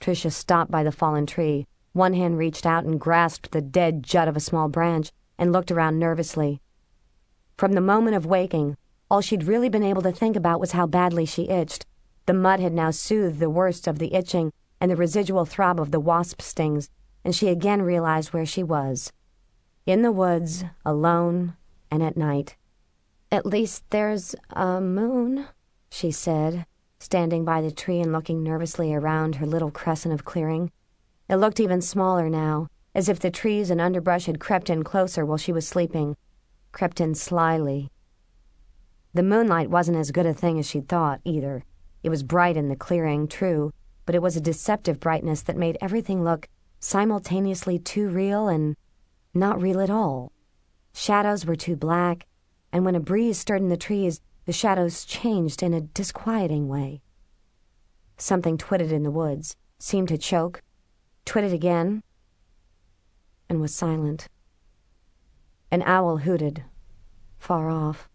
Tricia stopped by the fallen tree. One hand reached out and grasped the dead jut of a small branch and looked around nervously. From the moment of waking, all she'd really been able to think about was how badly she itched. The mud had now soothed the worst of the itching and the residual throb of the wasp stings, and she again realized where she was. In the woods, alone, and at night. "At least there's a moon," she said, standing by the tree and looking nervously around her little crescent of clearing. It looked even smaller now, as if the trees and underbrush had crept in closer while she was sleeping, crept in slyly. The moonlight wasn't as good a thing as she'd thought, either. It was bright in the clearing, true, but it was a deceptive brightness that made everything look simultaneously too real and not real at all. Shadows were too black, and when a breeze stirred in the trees, the shadows changed in a disquieting way. Something twittered in the woods, seemed to choke, twittered again, and was silent. An owl hooted, far off.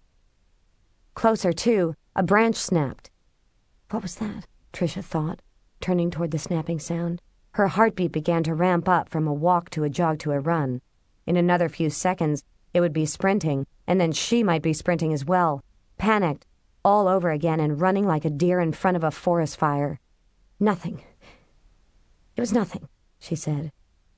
Closer, too, a branch snapped. What was that? Tricia thought, turning toward the snapping sound. Her heartbeat began to ramp up from a walk to a jog to a run. In another few seconds, it would be sprinting, and then she might be sprinting as well, panicked, all over again and running like a deer in front of a forest fire. Nothing. It was nothing, she said.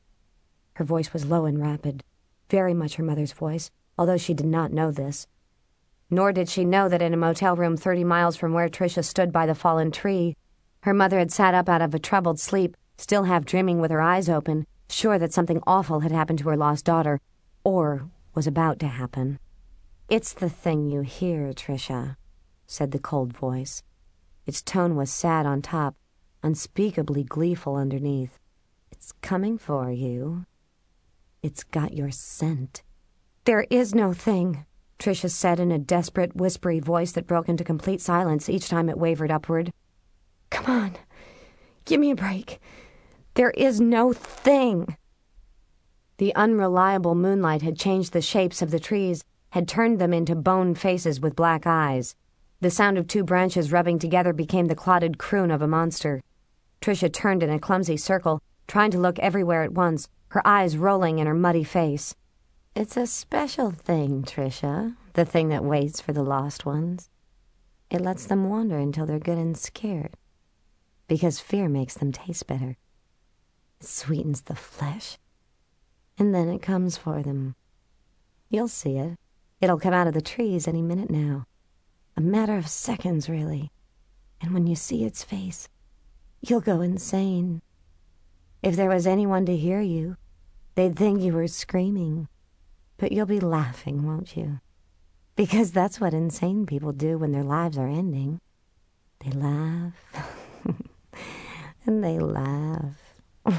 Her voice was low and rapid, very much her mother's voice, although she did not know this. Nor did she know that in a motel room 30 miles from where Tricia stood by the fallen tree, her mother had sat up out of a troubled sleep, still half dreaming with her eyes open, sure that something awful had happened to her lost daughter, or was about to happen. "It's the thing you hear, Tricia," said the cold voice. Its tone was sad on top, unspeakably gleeful underneath. "It's coming for you. It's got your scent." "There is no thing," Tricia said in a desperate, whispery voice that broke into complete silence each time it wavered upward. "Come on. Give me a break. There is no thing." The unreliable moonlight had changed the shapes of the trees, had turned them into bone faces with black eyes. The sound of two branches rubbing together became the clotted croon of a monster. Tricia turned in a clumsy circle, trying to look everywhere at once, her eyes rolling in her muddy face. "It's a special thing, Tricia, the thing that waits for the lost ones. It lets them wander until they're good and scared, because fear makes them taste better. It sweetens the flesh. And then it comes for them. You'll see it. It'll come out of the trees any minute now. A matter of seconds, really. And when you see its face, you'll go insane. If there was anyone to hear you, they'd think you were screaming. But you'll be laughing, won't you? Because that's what insane people do when their lives are ending. They laugh. And they laugh.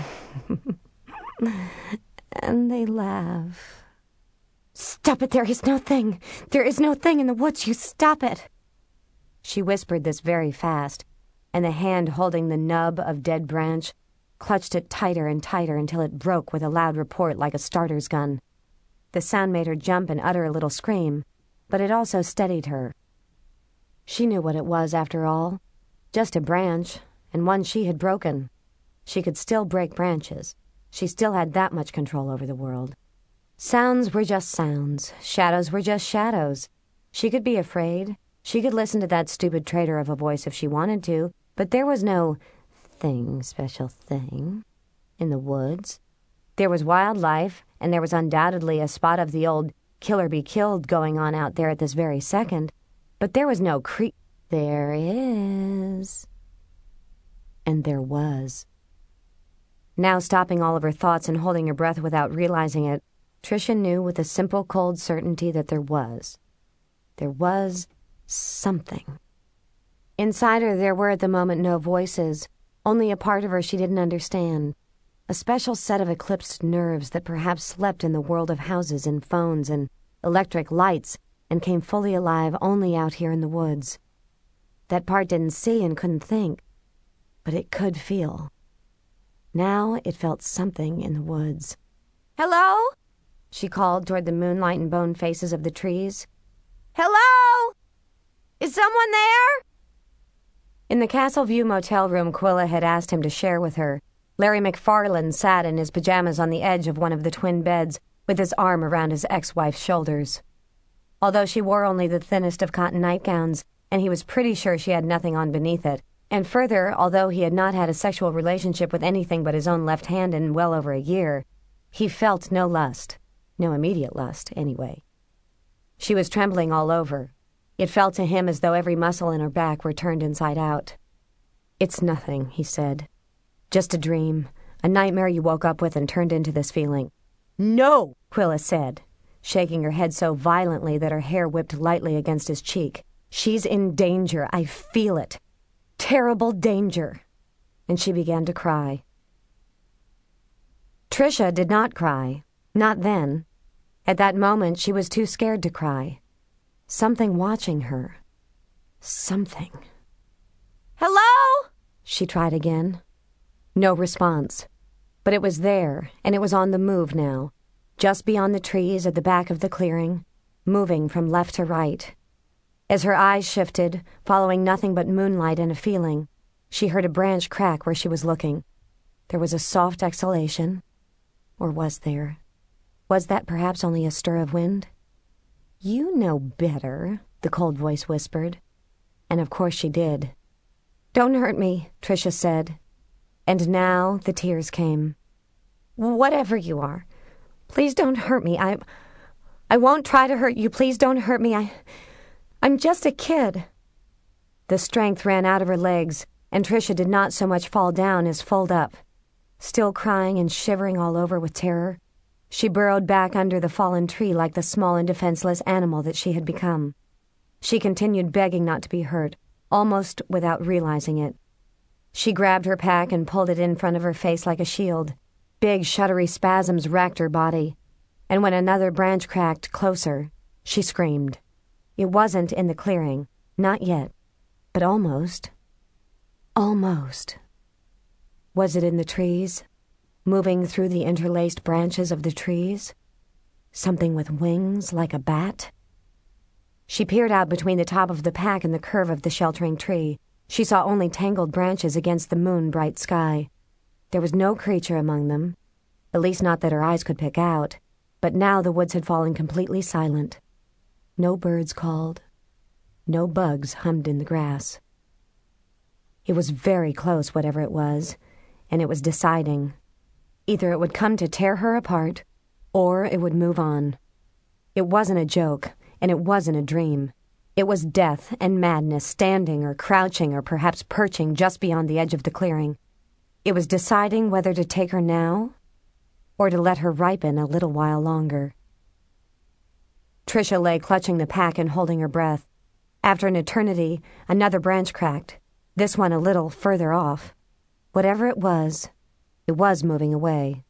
And they laugh. Stop it, there is no thing. There is no thing in the woods, you stop it. She whispered this very fast, and the hand holding the nub of dead branch clutched it tighter and tighter until it broke with a loud report like a starter's gun. The sound made her jump and utter a little scream, but it also steadied her. She knew what it was, after all. Just a branch, and one she had broken. She could still break branches. She still had that much control over the world. Sounds were just sounds. Shadows were just shadows. She could be afraid. She could listen to that stupid traitor of a voice if she wanted to, but there was no special thing in the woods. There was wildlife, and there was undoubtedly a spot of the old kill or be killed going on out there at this very second, but there was no There is. And there was. Now stopping all of her thoughts and holding her breath without realizing it, Tricia knew with a simple, cold certainty that there was. There was something. Inside her there were at the moment no voices, only a part of her she didn't understand. A special set of eclipsed nerves that perhaps slept in the world of houses and phones and electric lights and came fully alive only out here in the woods. That part didn't see and couldn't think, but it could feel. Now it felt something in the woods. "Hello?" she called toward the moonlight and bone faces of the trees. "Hello? Is someone there?" In the Castle View motel room Quilla had asked him to share with her, Larry McFarland sat in his pajamas on the edge of one of the twin beds with his arm around his ex-wife's shoulders. Although she wore only the thinnest of cotton nightgowns, and he was pretty sure she had nothing on beneath it, and further, although he had not had a sexual relationship with anything but his own left hand in well over a year, he felt no lust. No immediate lust, anyway. She was trembling all over. It felt to him as though every muscle in her back were turned inside out. "It's nothing," he said. "Just a dream, a nightmare you woke up with and turned into this feeling." "No!" Quilla said, shaking her head so violently that her hair whipped lightly against his cheek. "She's in danger. I feel it. Terrible danger." And she began to cry. Tricia did not cry. Not then. At that moment, she was too scared to cry. Something watching her. Something. "Hello?" she tried again. No response. But it was there, and it was on the move now, just beyond the trees at the back of the clearing, moving from left to right. As her eyes shifted, following nothing but moonlight and a feeling, she heard a branch crack where she was looking. There was a soft exhalation. Or was there? Was that perhaps only a stir of wind? "You know better," the cold voice whispered. And of course she did. "Don't hurt me," Tricia said. And now the tears came. "Whatever you are, please don't hurt me. I won't try to hurt you. Please don't hurt me. I'm just a kid." The strength ran out of her legs, and Tricia did not so much fall down as fold up. Still crying and shivering all over with terror, she burrowed back under the fallen tree like the small and defenseless animal that she had become. She continued begging not to be hurt, almost without realizing it. She grabbed her pack and pulled it in front of her face like a shield. Big, shuddery spasms racked her body, and when another branch cracked closer, she screamed. It wasn't in the clearing, not yet, but almost. Almost. Was it in the trees, moving through the interlaced branches of the trees? Something with wings like a bat? She peered out between the top of the pack and the curve of the sheltering tree. She saw only tangled branches against the moon-bright sky. There was no creature among them, at least not that her eyes could pick out, but now the woods had fallen completely silent. No birds called. No bugs hummed in the grass. It was very close, whatever it was, and it was deciding. Either it would come to tear her apart, or it would move on. It wasn't a joke, and it wasn't a dream. It was death and madness standing or crouching or perhaps perching just beyond the edge of the clearing. It was deciding whether to take her now or to let her ripen a little while longer. Tricia lay clutching the pack and holding her breath. After an eternity, another branch cracked, this one a little further off. Whatever it was moving away.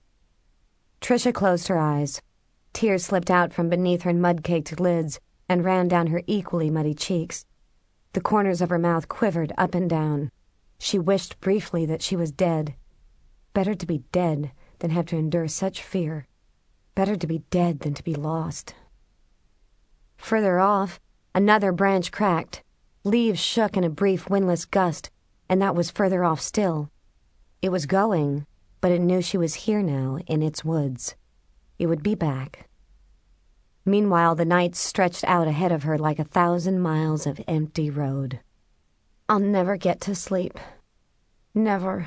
Tricia closed her eyes. Tears slipped out from beneath her mud-caked lids and ran down her equally muddy cheeks. The corners of her mouth quivered up and down. She wished briefly that she was dead. Better to be dead than have to endure such fear. Better to be dead than to be lost. Further off, another branch cracked. Leaves shook in a brief windless gust, and that was further off still. It was going, but it knew she was here now in its woods. It would be back. Meanwhile, the night stretched out ahead of her like 1,000 miles of empty road. "I'll never get to sleep. Never."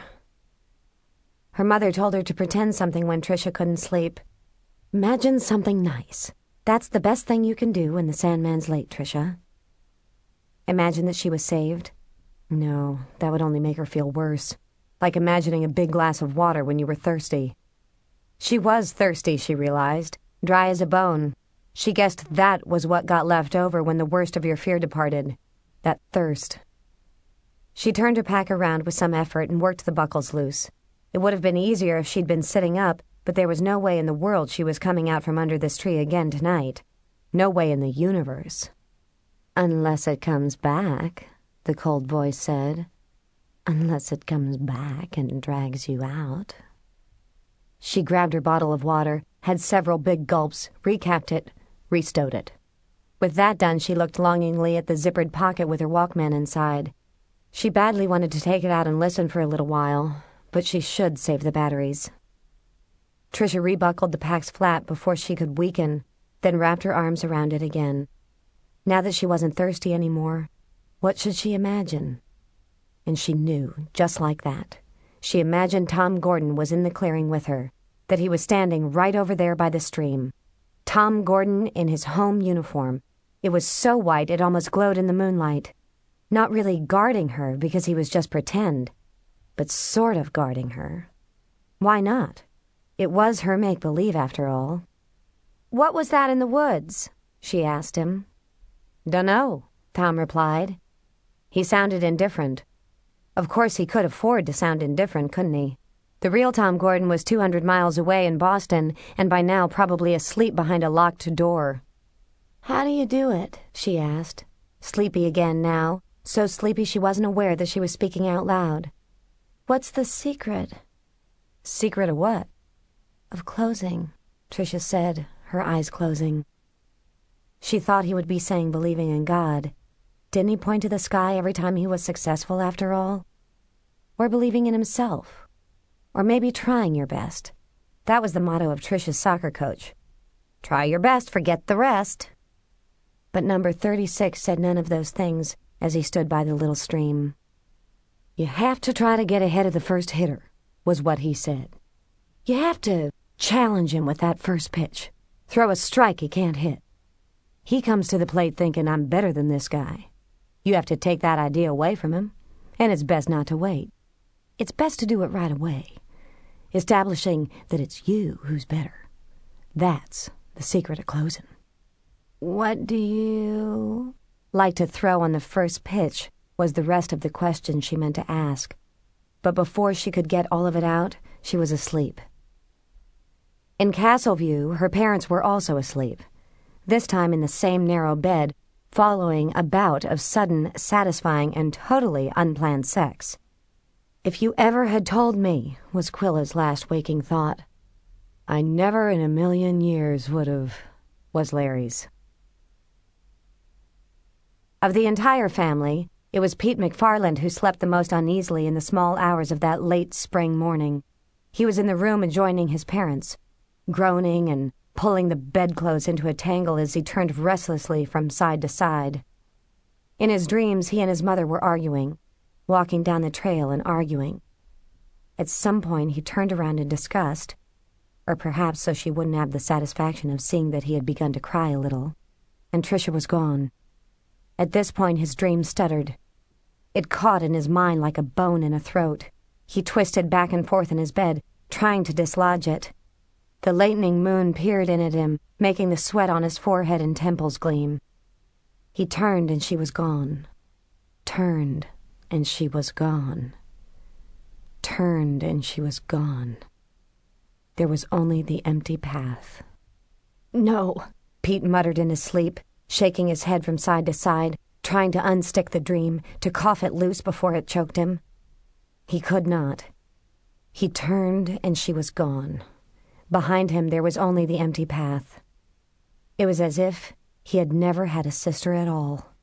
Her mother told her to pretend something when Tricia couldn't sleep. "Imagine something nice. That's the best thing you can do when the Sandman's late, Tricia." Imagine that she was saved? No, that would only make her feel worse. Like imagining a big glass of water when you were thirsty. She was thirsty, she realized, dry as a bone. She guessed that was what got left over when the worst of your fear departed. That thirst. She turned her pack around with some effort and worked the buckles loose. It would have been easier if she'd been sitting up, but there was no way in the world she was coming out from under this tree again tonight. No way in the universe. "Unless it comes back," the cold voice said. "Unless it comes back and drags you out." She grabbed her bottle of water, had several big gulps, recapped it, restowed it. With that done, she looked longingly at the zippered pocket with her Walkman inside. She badly wanted to take it out and listen for a little while, but she should save the batteries. Tricia rebuckled the pack's flap before she could weaken, then wrapped her arms around it again. Now that she wasn't thirsty anymore, what should she imagine? And she knew, just like that. She imagined Tom Gordon was in the clearing with her, that he was standing right over there by the stream. Tom Gordon in his home uniform. It was so white it almost glowed in the moonlight. Not really guarding her because he was just pretend, but sort of guarding her. Why not? It was her make-believe after all. "What was that in the woods?" she asked him. "Dunno," Tom replied. He sounded indifferent. Of course he could afford to sound indifferent, couldn't he? The real Tom Gordon was 200 miles away in Boston, and by now probably asleep behind a locked door. "How do you do it?" she asked, sleepy again now, so sleepy she wasn't aware that she was speaking out loud. "What's the secret?" "Secret of what?" "Of closing," Tricia said, her eyes closing. She thought he would be saying believing in God. Didn't he point to the sky every time he was successful after all? Or believing in himself? Or maybe trying your best. That was the motto of Tricia's soccer coach. Try your best, forget the rest. But number 36 said none of those things as he stood by the little stream. "You have to try to get ahead of the first hitter," was what he said. "You have to challenge him with that first pitch. Throw a strike he can't hit. He comes to the plate thinking, I'm better than this guy. You have to take that idea away from him, and it's best not to wait. It's best to do it right away, establishing that it's you who's better. That's the secret of closing." "What do you like to throw on the first pitch?" was the rest of the question she meant to ask. But before she could get all of it out, she was asleep. In Castleview, her parents were also asleep, this time in the same narrow bed, following a bout of sudden, satisfying, and totally unplanned sex. "If you ever had told me," was Quilla's last waking thought. "I never in a million years would have," was Larry's. Of the entire family, it was Pete McFarland who slept the most uneasily in the small hours of that late spring morning. He was in the room adjoining his parents', groaning and pulling the bedclothes into a tangle as he turned restlessly from side to side. In his dreams, he and his mother were arguing, walking down the trail and arguing. At some point, he turned around in disgust, or perhaps so she wouldn't have the satisfaction of seeing that he had begun to cry a little, and Tricia was gone. At this point, his dream stuttered. It caught in his mind like a bone in a throat. He twisted back and forth in his bed, trying to dislodge it. The lightening moon peered in at him, making the sweat on his forehead and temples gleam. He turned and she was gone. Turned and she was gone. Turned and she was gone. There was only the empty path. "No," Pete muttered in his sleep, shaking his head from side to side, trying to unstick the dream, to cough it loose before it choked him. He could not. He turned and she was gone. Behind him there was only the empty path. It was as if he had never had a sister at all.